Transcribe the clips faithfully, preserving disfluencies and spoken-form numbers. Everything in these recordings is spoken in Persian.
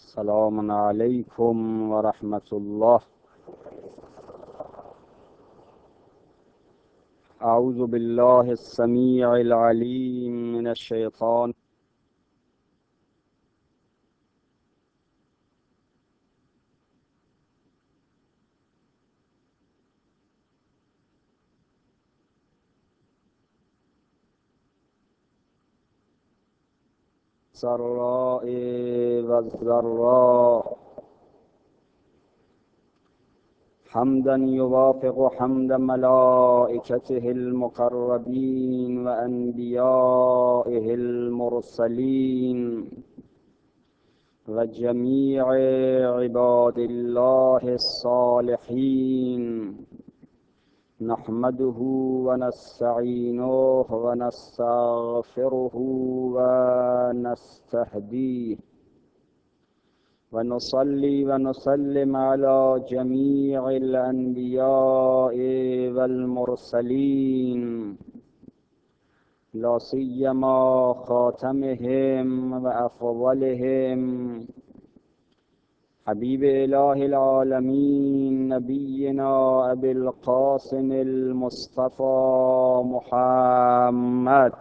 سلام علیکم و رحمت الله. اعوذ بالله السمیع العلیم من الشیطان السراء و الضراء حمدا یوافق حمد ملائکته المقربین و انبیائه المرسلین و جمیع عباد الله الصالحین. نحمده و نستعینه و نستغفره و نستهدیه و نصلی و نسلم علی جمیع الانبیاء و المرسلین، لا سیما خاتمهم و افضلهم حبیب اله العالمین نبینا ابی القاسم المصطفى محمد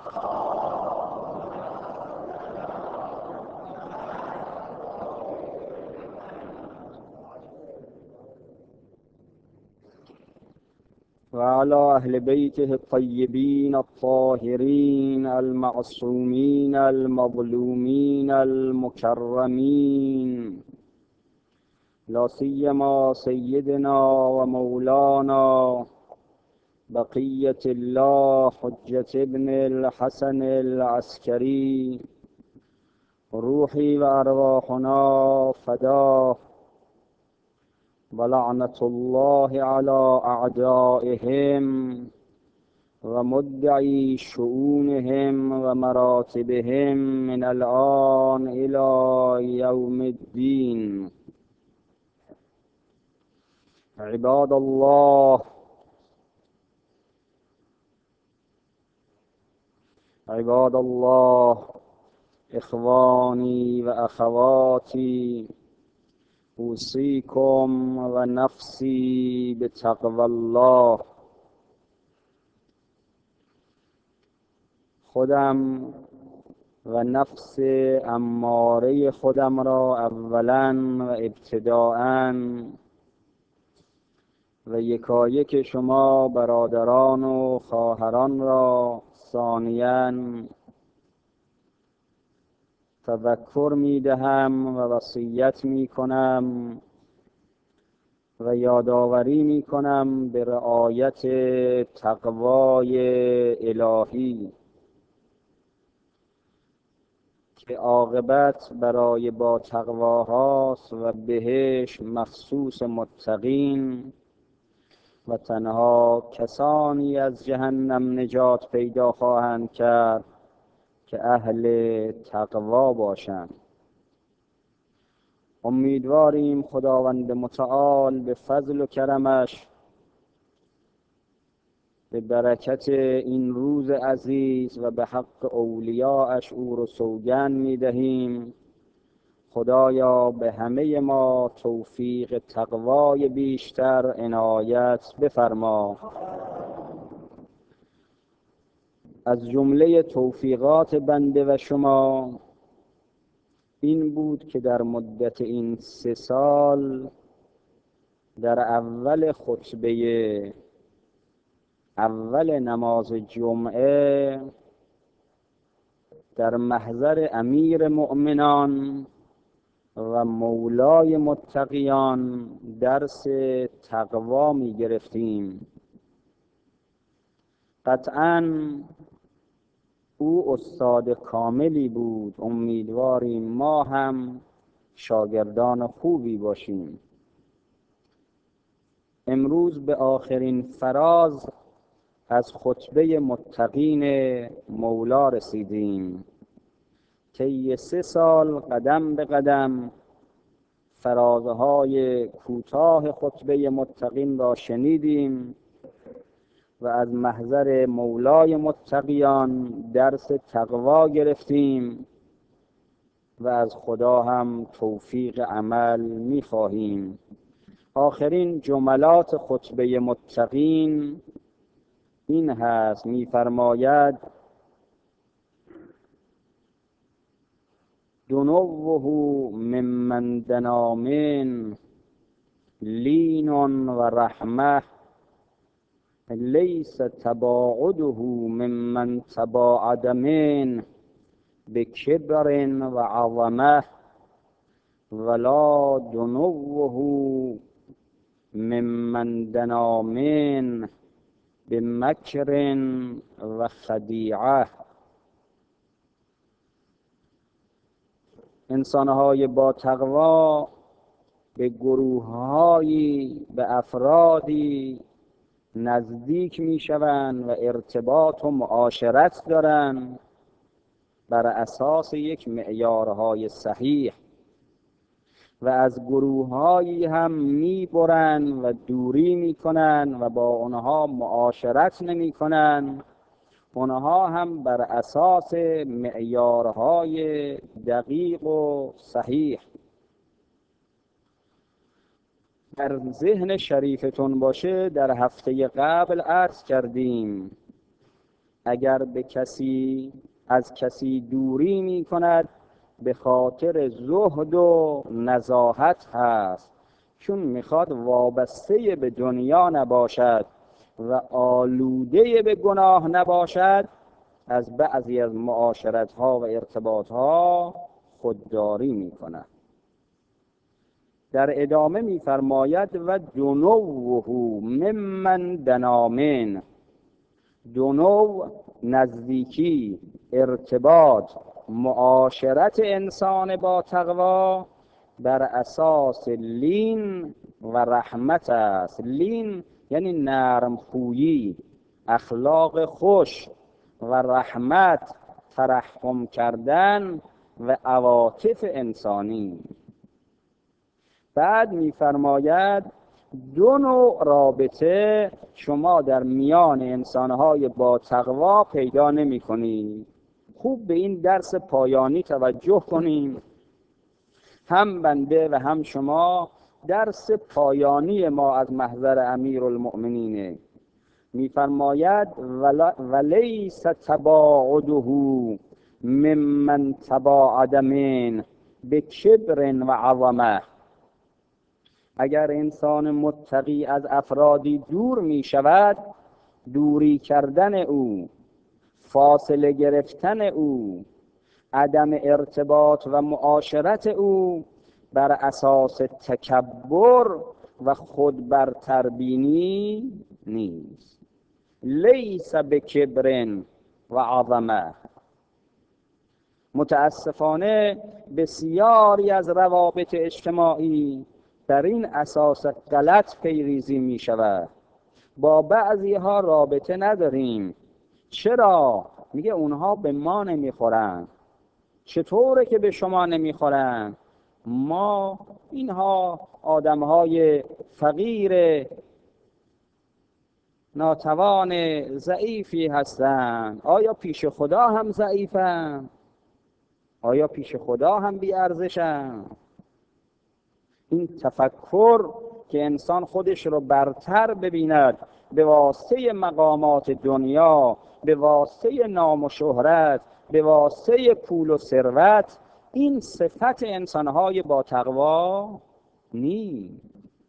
و علی اهل بیته الطیبین الطاهرین المعصومین المظلومین المکرمین، لا سیما سیدنا و مولانا بقیة الله حجة ابن الحسن العسکری، روحی و ارواحنا فداه، و لعنة الله على اعدائهم و مدعی شؤونهم و مراتبهم من الآن الى یوم الدین. عباد الله عباد الله اخوانی و اخواتی، اوصیکم و نفسی بتقوی الله. خودم و نفس اماره خودم را اولا و ابتداءً و یکایک شما برادران و خواهران را ثانیاً تذکر می دهم و وصیت می کنم و یادآوری می کنم به رعایت تقوای الهی که عاقبت برای با تقواهاست و بهش مخصوص متقین و تنها کسانی از جهنم نجات پیدا خواهند کرد که اهل تقوا باشند. امیدواریم خداوند متعال به فضل و کرمش به برکت این روز عزیز و به حق اولیاءش او رو سوگند می دهیم خدایا به همه ما توفیق تقوای بیشتر عنایت بفرما. از جمله توفیقات بنده و شما این بود که در مدت این سه سال در اول خطبه اول نماز جمعه در محضر امیر مؤمنان و مولای متقیان درس تقوا می گرفتیم. قطعاً او استاد کاملی بود، امیدواریم ما هم شاگردان خوبی باشیم. امروز به آخرین فراز از خطبه متقین مولا رسیدیم. طی سه سال قدم به قدم فرازهای کوتاه خطبه متقین را شنیدیم و از محضر مولای متقیان درس تقوا گرفتیم و از خدا هم توفیق عمل می‌خواهیم. آخرین جملات خطبه متقین این هست، می‌فرماید دنوه ممن دنا من لین و رحمه لیس تباعده ممن تباعد من بکبر و عظمه ولا دنوه ممن دنا من بمکر و خدیعه. انسانهای با تقوا به گروههایی، به افرادی نزدیک می شوند و ارتباط و معاشرت دارند بر اساس یک معیارهای صحیح، و از گروههایی هم می برند و دوری می کنند و با آنها معاشرت نمی کنند. آنها هم بر اساس معیارهای دقیق و صحیح. در ذهن شریفتون باشه، در هفته قبل عرض کردیم اگر به کسی از کسی دوری می کند به خاطر زهد و نزاهت هست، چون میخواد وابسته به دنیا نباشد و آلوده به گناه نباشد، از بعضی از معاشرت ها و ارتباط ها خودداری می کند. در ادامه می‌فرماید و دنوه ممن دنا من. دنو نزدیکی، ارتباط، معاشرت انسان با تقوا بر اساس لین و رحمت است. لین یعنی نرم خویی، اخلاق خوش، و رحمت ترحم کردن و عواطف انسانی. بعد می‌فرماید دو نوع رابطه شما در میان انسان‌های با تقوا پیدا نمی‌کنید. خوب به این درس پایانی توجه کنیم، هم بنده و هم شما. درس پایانی ما از محضر امیرالمؤمنینه. می‌فرماید ولیس تباعده ممن تباعد من بکبر و عظمه. اگر انسان متقی از افرادی دور می شود، دوری کردن او، فاصله گرفتن او، عدم ارتباط و معاشرت او بر اساس تکبر و خود برتربینی نیست. لیس بکبر و عظمه. متاسفانه بسیاری از روابط اجتماعی در این اساس غلط پیریزی می شود. با بعضی ها رابطه نداریم. چرا؟ میگه اونها به ما نمیخورن. چطوره که به شما نمیخورن؟ ما اینها آدم های فقیر ناتوان ضعیفی هستند. آیا پیش خدا هم ضعیفن؟ آیا پیش خدا هم بی ارزشن؟ این تفکر که انسان خودش رو برتر ببیند به واسطه مقامات دنیا، به واسطه نام و شهرت، به واسطه پول و ثروت، این صفت انسانهای با تقوا نیست.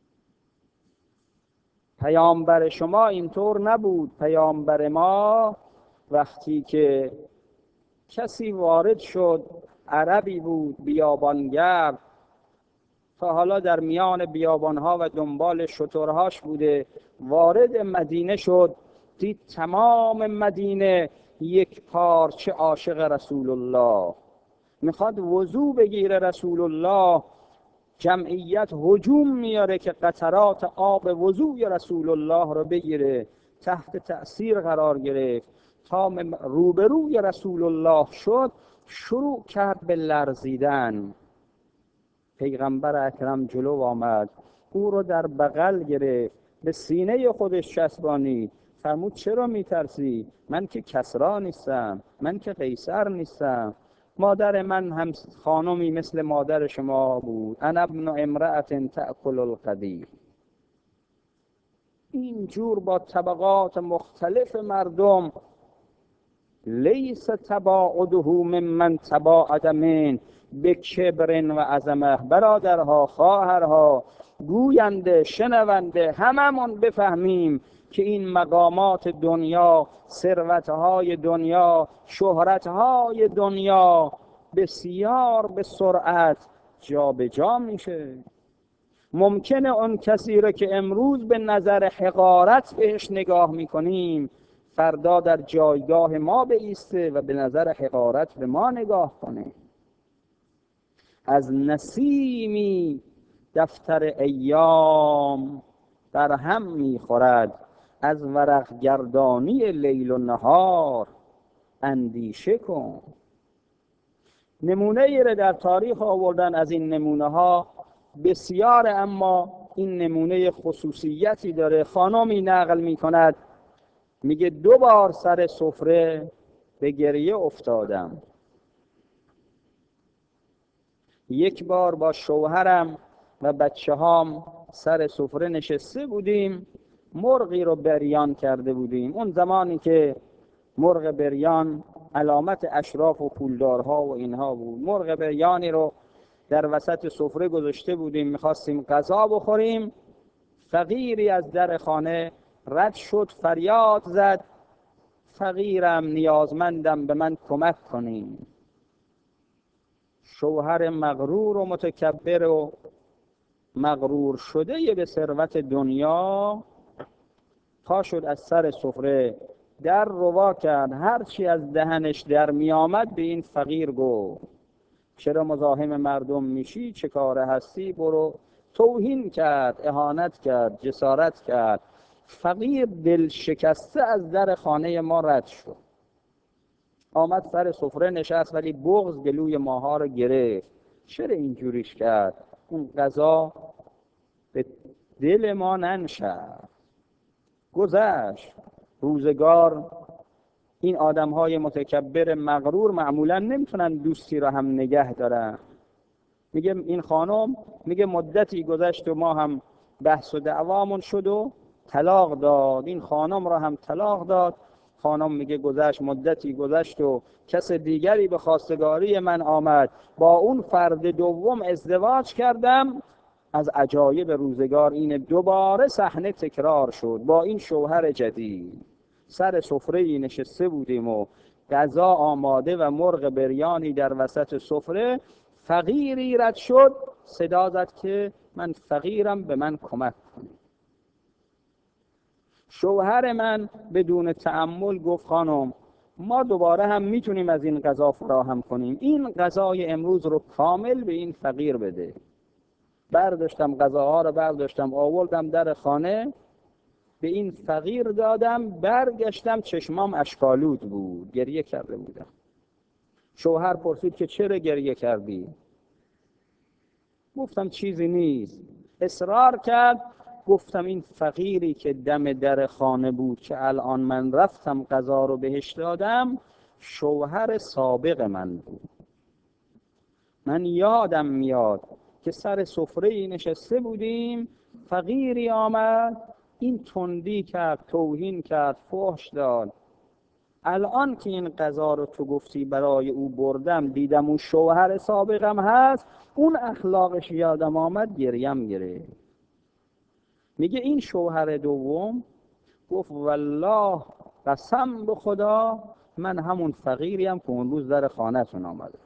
پیامبر شما اینطور نبود. پیامبر ما وقتی که کسی وارد شد، عربی بود بیابانگرد، تا حالا در میان بیابانها و دنبال شترهاش بوده، وارد مدینه شد، دید تمام مدینه یک پارچه عاشق رسول الله، میخواد وضو بگیره رسول الله. جمعیت هجوم میاره که قطرات آب وضوی رسول الله رو بگیره، تحت تأثیر قرار گرفت. تا روبروی رسول الله شد، شروع کرد به لرزیدن. پیغمبر اکرم جلو آمد، او رو در بغل گرفت، به سینه خودش چسبانید. فرمود چرا میترسی؟ من که کسرا نیستم، من که قیصر نیستم. مادر من هم خانمی مثل مادر شما بود. انا ابن امرأة تأکل القدیر. اینجور با طبقات مختلف مردم، لیس تباعده ممن تباعد من به کبر و عظمه. برادرها، خواهرها، گوینده، شنونده، هممون بفهمیم که این مقامات دنیا، ثروتهای دنیا، شهرتهای دنیا بسیار به سرعت جا به جا میشه. ممکنه اون کسی رو که امروز به نظر حقارت بهش نگاه میکنیم، فردا در جایگاه ما بایسته و به نظر حقارت به ما نگاه کنه. از نسیمی دفتر ایام بر هم میخورد، از ورق گردانی لیل و نهار اندیشه کن. نمونه ای را در تاریخ آوردن از این نمونه ها بسیار، اما این نمونه خصوصیتی داره. خانمی نقل می کند، میگه دو بار سر سفره به گریه افتادم. یک بار با شوهرم و بچه هام سر سفره نشسته بودیم، مرغی رو بریان کرده بودیم. اون زمانی که مرغ بریان علامت اشراف و پولدارها و اینها بود. مرغ بریانی رو در وسط سفره گذاشته بودیم، میخواستیم غذا بخوریم. فقیری از در خانه رد شد، فریاد زد: فقیرم، نیازمندم، به من کمک کنیم. شوهر مغرور و متکبر و مغرور شده به ثروت دنیا پا شد از سر سفره، در روا کرد، هرچی از دهنش در می آمد به این فقیر گفت: چرا مزاحم مردم میشی؟ چه کاره هستی؟ برو. توهین کرد، اهانت کرد، جسارت کرد. فقیر دل شکسته از در خانه ما رد شد، آمد سر سفره نشست، ولی بغض گلوی ماها رو گرفت. چرا اینجوریش کرد؟ اون غذا به دل ما ننشست. گذشت روزگار. این آدم‌های متکبر مغرور معمولا نمیتونن دوستی را هم نگه دارن. میگه این خانم، میگه مدتی گذشت و ما هم بحث و دعوامون شد و طلاق داد. این خانم را هم طلاق داد. خانم میگه گذشت مدتی گذشت و کس دیگری به خواستگاری من آمد، با اون فرد دوم ازدواج کردم. از عجایب روزگار اینه، دوباره صحنه تکرار شد با این شوهر جدید. سر سفره نشسته بودیم و غذا آماده و مرغ بریانی در وسط سفره. فقیری رد شد، صدا زد که من فقیرم، به من کمک کن. شوهر من بدون تأمل گفت: خانم، ما دوباره هم میتونیم از این غذا فراهم کنیم، این غذای امروز رو کامل به این فقیر بده. برداشتم غذاها رو، برداشتم آوردم در خانه، به این فقیر دادم. برگشتم چشمام اشکالود بود، گریه کرده بودم. شوهر پرسید که چرا گریه کردی؟ گفتم چیزی نیست. اصرار کرد. گفتم این فقیری که دم در خانه بود که الان من رفتم غذا رو بهش دادم، شوهر سابق من بود. من یادم میاد که سر سفره نشسته بودیم، فقیری آمد، این تندی کرد، توهین کرد، فحش داد. الان که این غذا رو تو گفتی برای او بردم، دیدم اون شوهر سابقم هست، اون اخلاقش یادم آمد، گریم گرفت. میگه این شوهر دوم گفت: والله قسم به خدا من همون فقیریم که اون روز در خانه‌تون آمده،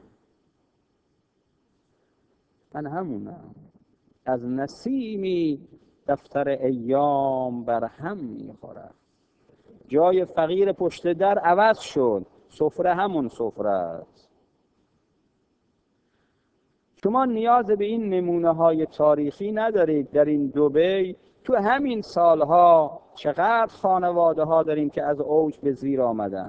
من همونم. از نسیمی دفتر ایام بر هم میخورد. جای فقیر پشت در عوض شد، سفره همون سفره است. شما نیاز به این نمونه های تاریخی ندارید. در این دبی تو همین سالها چقدر خانواده ها داریم که از اوج به زیر آمدن،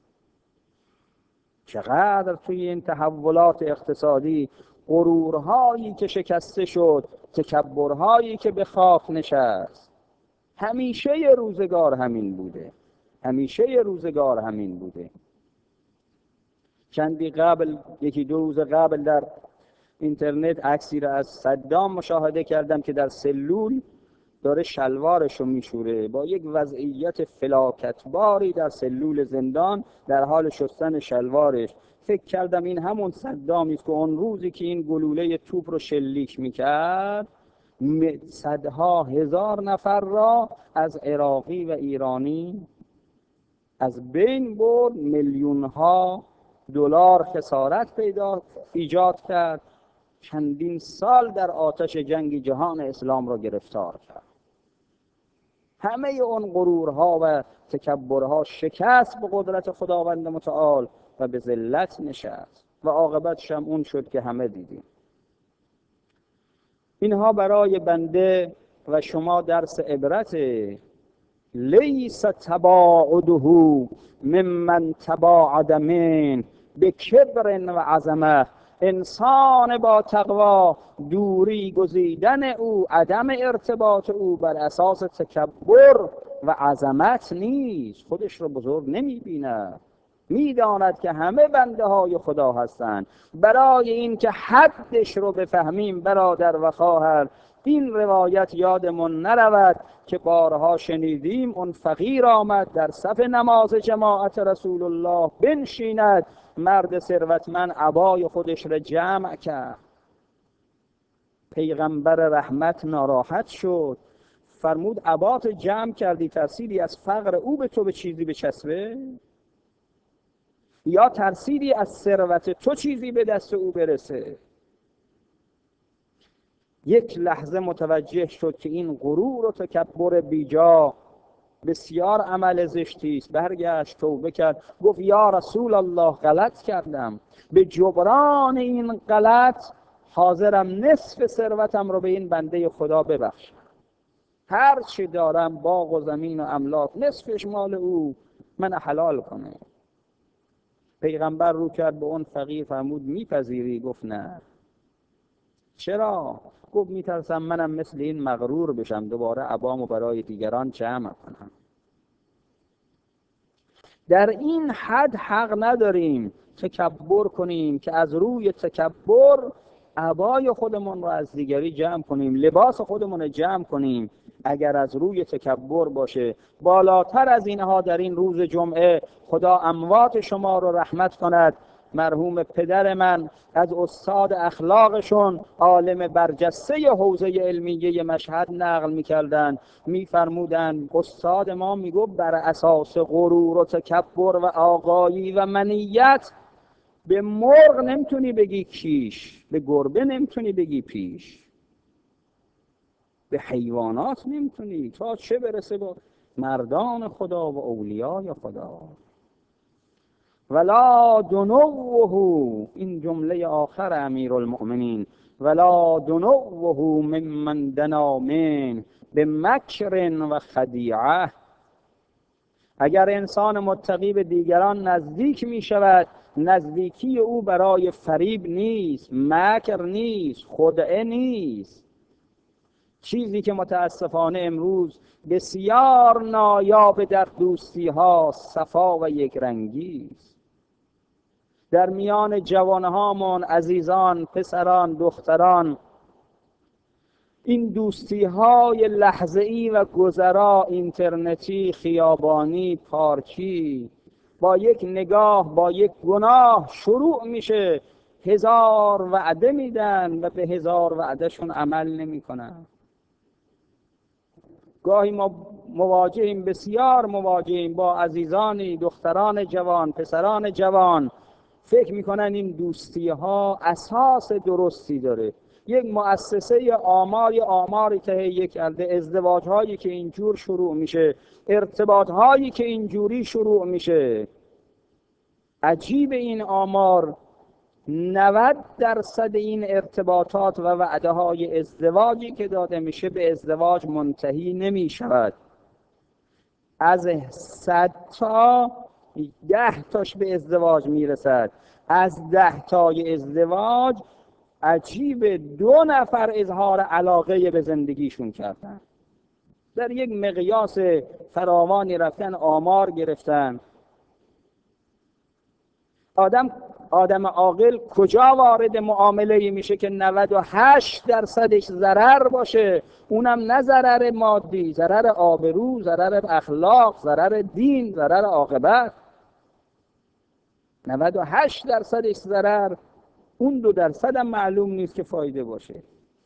چقدر توی این تحولات اقتصادی غرورهایی که شکسته شد، تکبرهایی که به خاک نشست. همیشه روزگار همین بوده، همیشه روزگار همین بوده. چندی قبل یکی دو روز قبل در اینترنت عکسی را از صدام مشاهده کردم که در سلول داره شلوارش رو میشوره، با یک وضعیت فلاکتباری در سلول زندان در حال شستن شلوارش. فکر کردم این همون صدامی است که اون روزی که این گلوله توپ رو شلیک میکرد صدها هزار نفر را از عراقی و ایرانی از بین برد، میلیون ها دلار خسارت پیدا ایجاد کرد، چندین سال در آتش جنگ جهان اسلام را گرفتار کرد. همه اون غرورها و تکبرها شکست به قدرت خداوند متعال و به ذلت نشست و عاقبتش هم اون شد که همه دیدیم. اینها برای بنده و شما درس عبرت. لیس تباعده ممن تباعد من بکبر و عظمه. انسان با تقوا دوری گزیدن او، عدم ارتباط او بر اساس تکبر و عظمت نیست. خودش رو بزرگ نمی بیند، میداند که همه بنده های خدا هستند. برای این که حدش رو بفهمیم برادر و خواهر، این روایت یادمون نرود که بارها شنیدیم اون فقیر آمد در صف نماز جماعت رسول الله بنشیند، مرد ثروتمند عبای خودش را جمع کرد. پیغمبر رحمت ناراحت شد، فرمود عبات جمع کردی ترسیدی از فقر او به تو به چیزی بچسبه، یا ترسیدی از ثروت تو چیزی به دست او برسه؟ یک لحظه متوجه شد که این غرور و تکبر بیجا بسیار عمل زشتی است. برگشت توبه کرد، گفت یا رسول الله غلط کردم، به جبران این غلط حاضرم نصف ثروتم رو به این بنده خدا ببخشم. هر چی دارم باغ و زمین و املاک نصفش مال او، من حلال کنه. پیغمبر رو کرد به اون فقیر، فرمود میپذیری؟ گفت نه. چرا؟ گفت میترسم منم مثل این مغرور بشم، دوباره عبامو برای دیگران جمع کنم. در این حد حق نداریم تکبر کنیم که از روی تکبر عبای خودمون رو از دیگری جمع کنیم، لباس خودمون رو جمع کنیم. اگر از روی تکبر باشه، بالاتر از اینها در این روز جمعه خدا اموات شما رو رحمت کند. مرحوم پدر من از استاد اخلاقشون، عالم برجسته حوزه علمیه مشهد نقل می‌کردند، می‌فرمودند استاد ما میگفت بر اساس غرور و تکبر و آقایی و منیت به مرغ نمیتونی بگی کیش، به گربه نمیتونی بگی پیش، به حیوانات نمیتونی، تا چه برسه با مردان خدا و اولیای خدا. ولا دنوه، این جمله آخر امیرالمؤمنین، ولا دنوه ممن دنا من به مکر و خدیعه. اگر انسان متقی به دیگران نزدیک می شود، نزدیکی او برای فریب نیست، مکر نیست، خدعه نیست. چیزی که متاسفانه امروز بسیار نایاب در دوستی ها صفا و یک رنگی است. در میان جوانهامون، عزیزان، پسران، دختران، این دوستی های لحظه‌ای و گذرا، اینترنتی، خیابانی، پارکی، با یک نگاه، با یک گناه شروع میشه. هزار وعده میدن و به هزار وعدهشون عمل نمی کنن. گاهی ما مواجهیم، بسیار مواجهیم با عزیزانی، دختران جوان، پسران جوان، فکر میکنن این دوستی ها اساس درستی داره. یک مؤسسه آماری آماری تهیه کرده، ازدواج هایی که اینجور شروع میشه، ارتباط هایی که اینجوری شروع میشه. عجیب این آمار، نود درصد این ارتباطات و وعده های ازدواجی که داده میشه به ازدواج منتهی نمی شود. از صد تا ده تاش به ازدواج میرسد. از ده تای ازدواج عجیب دو نفر اظهار علاقه به زندگیشون کردن. در یک مقیاس فراوانی رفتن آمار گرفتن. آدم آدم عاقل کجا وارد معامله میشه که نود و هشت درصدش ضرر باشه؟ اونم نه ضرر مادی، ضرر آبرو، ضرر اخلاق، ضرر دین، ضرر عاقبت. نود و هشت درصدش ضرر، اون دو درصد هم معلوم نیست که فایده باشه.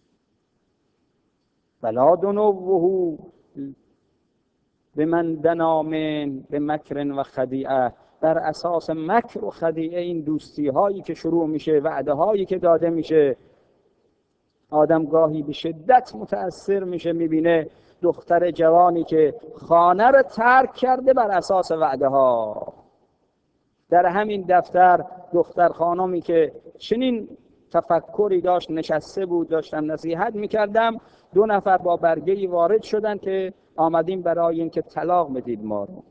فلا دنوه به من دنامن به مکر و خدیعه. بر اساس مکر و خدیعه این دوستی هایی که شروع میشه، وعده هایی که داده میشه، آدم گاهی به شدت متأثر میشه، میبینه دختر جوانی که خانه رو ترک کرده بر اساس وعده ها. در همین دفتر دختر خانمی که چنین تفکری داشت نشسته بود، داشتم نصیحت میکردم، دو نفر با برگه‌ای وارد شدن که آمدیم برای اینکه طلاق بدید ما رو.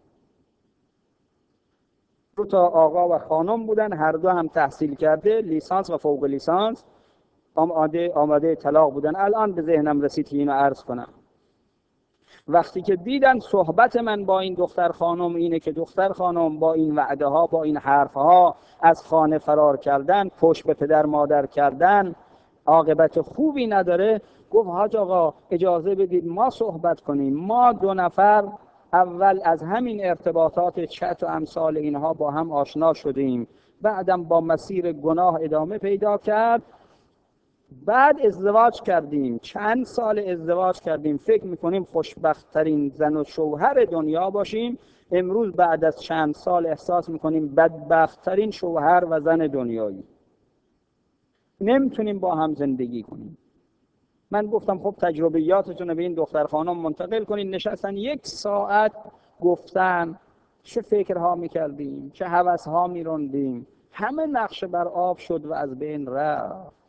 دو تا آقا و خانم بودن، هر دو هم تحصیل کرده، لیسانس و فوق لیسانس، آماده آماده طلاق بودن. الان به ذهنم رسید که اینو عرض کنم. وقتی که دیدن صحبت من با این دختر خانم اینه که دختر خانم با این وعده ها، با این حرف ها از خانه فرار کردن، پشت به پدر مادر کردن، عاقبت خوبی نداره، گفت حاج آقا اجازه بدید ما صحبت کنیم. ما دو نفر اول از همین ارتباطات چت و امثال اینها با هم آشنا شدیم، بعدم با مسیر گناه ادامه پیدا کرد، بعد ازدواج کردیم، چند سال ازدواج کردیم، فکر میکنیم خوشبخت ترین زن و شوهر دنیا باشیم. امروز بعد از چند سال احساس میکنیم بدبخت ترین شوهر و زن دنیایی، نمیتونیم با هم زندگی کنیم. من گفتم خب تجربیاتتون رو به این دختر خانم منتقل کنین. نشستن یک ساعت گفتن چه فکرها میکردیم، چه هوسها میروندیم، همه نقشه بر آب شد و از بین رفت.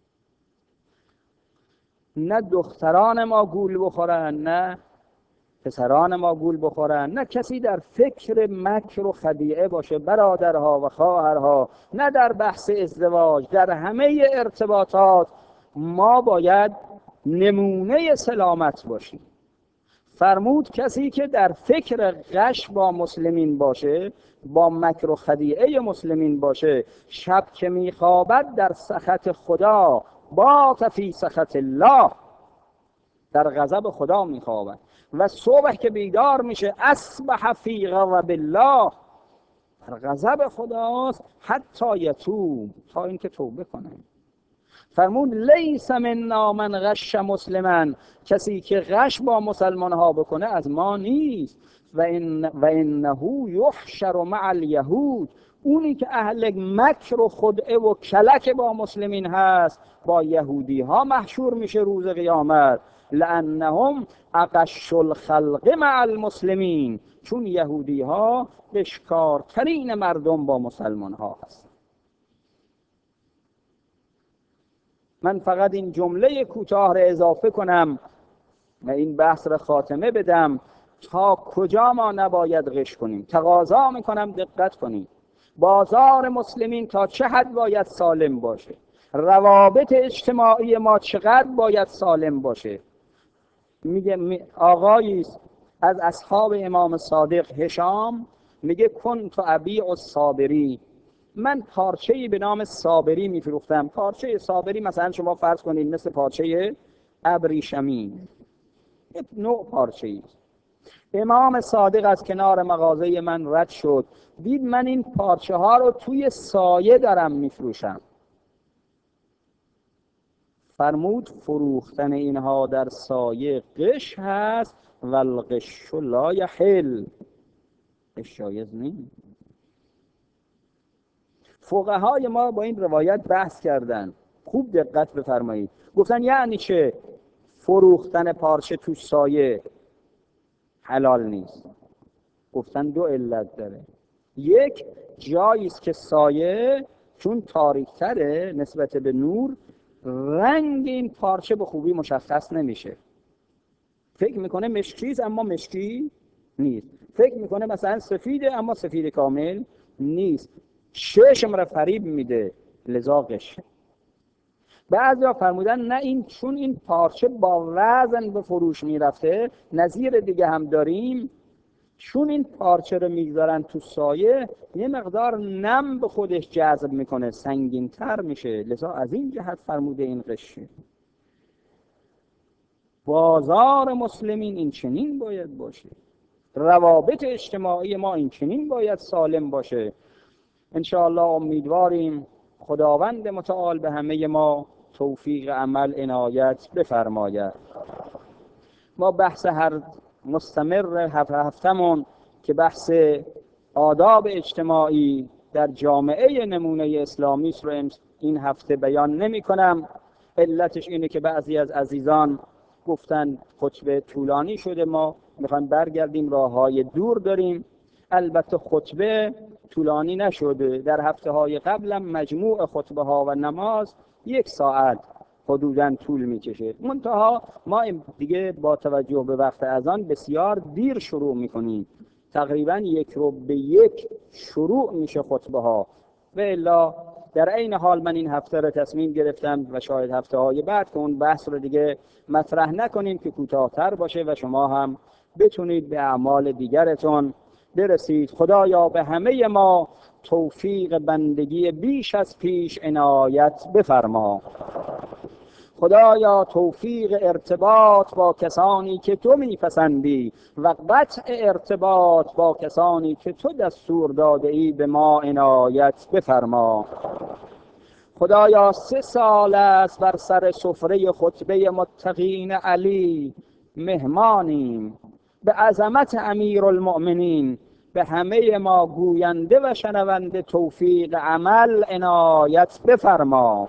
نه دختران ما گول بخورن، نه پسران ما گول بخورن، نه کسی در فکر مکر و خدیعه باشه، برادرها و خواهرها، نه در بحث ازدواج. در همه ارتباطات ما باید نمونه سلامت باشیم. فرمود کسی که در فکر غش با مسلمین باشه، با مکر و خدیعه مسلمین باشه، شب که میخوابد در سخط خدا، بات فی سخط الله، در غضب خدا میخوابد، و صبح که بیدار میشه اصبح فی غضب الله، در غضب خداست، حتی یتوب، تا اینکه توبه کنه. فرمود لیس منا من غش مسلما، کسی که غش با مسلمان ها بکنه از ما نیست. و ان و انه یحشر مع الیهود، اونی که اهل مکر و خدعه و کلک با مسلمین هست با یهودی ها محشور میشه روز قیامت. لانهم اغش الخلق مع المسلمین، چون یهودی ها بشکارترین مردم با مسلمان ها هست. من فقط این جمله کوتاه را اضافه کنم و این بحث را خاتمه بدم. تا کجا ما نباید غش کنیم؟ تقاضا میکنم دقت کنیم. بازار مسلمین تا چه حد باید سالم باشه؟ روابط اجتماعی ما چقدر باید سالم باشه؟ میگه آقایی از اصحاب امام صادق هشام میگه کنت ابیع الصابری، من پارچه‌ای به نام صابری میفروختم. پارچه صابری مثلا شما فرض کنید مثل پارچه ابریشمین، یک نوع پارچه‌ای. امام صادق از کنار مغازه من رد شد، دید من این پارچه ها رو توی سایه دارم میفروشم. فرمود فروختن اینها در سایه غش هست و الغش لا یحل، غش جایز نیست. فقهای ما با این روایت بحث کردن، خوب دقت بفرمایید. گفتن یعنی چه فروختن پارچه تو سایه حلال نیست؟ گفتن دو علت داره. یک، جایی است که سایه چون تاریک‌تره نسبت به نور، رنگ این پارچه به خوبی مشخص نمیشه. فکر میکنه مشکیست اما مشکی نیست، فکر میکنه مثلا سفیده اما سفید کامل نیست، چشم را فریب میده، لذا غش. بعضیا فرمودن نه، این چون این پارچه با وزن به فروش میرفته. نظیر دیگه هم داریم چون این پارچه رو میگذارن تو سایه یه مقدار نم به خودش جذب میکنه، سنگین‌تر میشه، لذا از این جهت فرموده این قشه. بازار مسلمین این چنین باید باشه، روابط اجتماعی ما این چنین باید سالم باشه. انشاءالله امیدواریم خداوند متعال به همه ما توفیق عمل عنایت بفرماید. ما بحث هر مستمر هفته هفتمون که بحث آداب اجتماعی در جامعه نمونه اسلامی رو این هفته بیان نمی کنم. علتش اینه که بعضی از عزیزان گفتن خطبه طولانی شده، ما میخوایم برگردیم، راه های دور داریم. البته خطبه طولانی نشده، در هفته های قبلم مجموع خطبه ها و نماز یک ساعت حدوداً طول میکشه. منتها ما دیگه با توجه به وقت اذان بسیار دیر شروع میکنیم، تقریباً یک رو به یک شروع میشه خطبه ها. و الا در این حال من این هفته رو تصمیم گرفتم و شاید هفته های بعد که اون بحث رو دیگه مطرح نکنیم که کوتاه‌تر باشه و شما هم بتونید به اعمال دیگرتون برسید. خدایا به همه ما توفیق بندگی بیش از پیش عنایت بفرما. خدایا توفیق ارتباط با کسانی که تو میپسندی و قطع ارتباط با کسانی که تو دستور داده ای به ما عنایت بفرما. خدایا سه سال است بر سر سفره خطبه متقین علی مهمانیم. به عظمت امیرالمؤمنین به همه ما گوینده و شنونده توفیق عمل عنایت بفرما.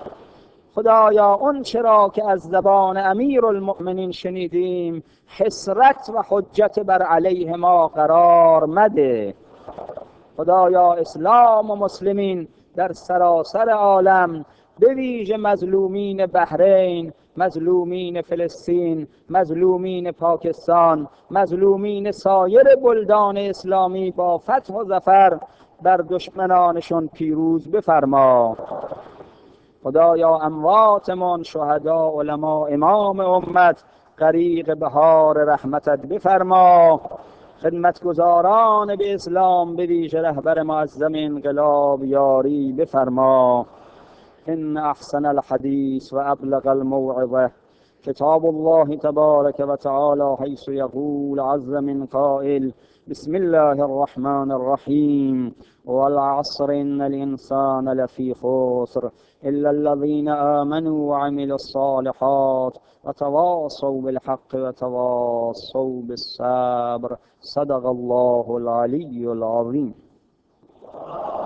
خدایا اون چرا که از زبان امیرالمؤمنین شنیدیم حسرت و حجت بر علیه ما قرار مده. خدایا اسلام و مسلمین در سراسر عالم، به ویژه مظلومین بحرین، مظلومین فلسطین، مظلومین پاکستان، مظلومین سایر بلدان اسلامی با فتح و ظفر بر دشمنانشون پیروز بفرما. خدایا امواتمان، شهدا، علما، امام امت غریق بهار رحمتت بفرما. خدمتگزاران به اسلام به ویژه رهبر معظم انقلاب یاری بفرما. ان احسن الحدیث و ابلغ الموعظه کتاب الله تبارک و تعالی حیث یقول عز من قائل بسم الله الرحمن الرحیم والعصر ان الانسان لفی خسر الا الذين آمنوا وعملوا الصالحات وتواصوا بالحق وتواصوا بالصبر. صدق الله العلی العظیم.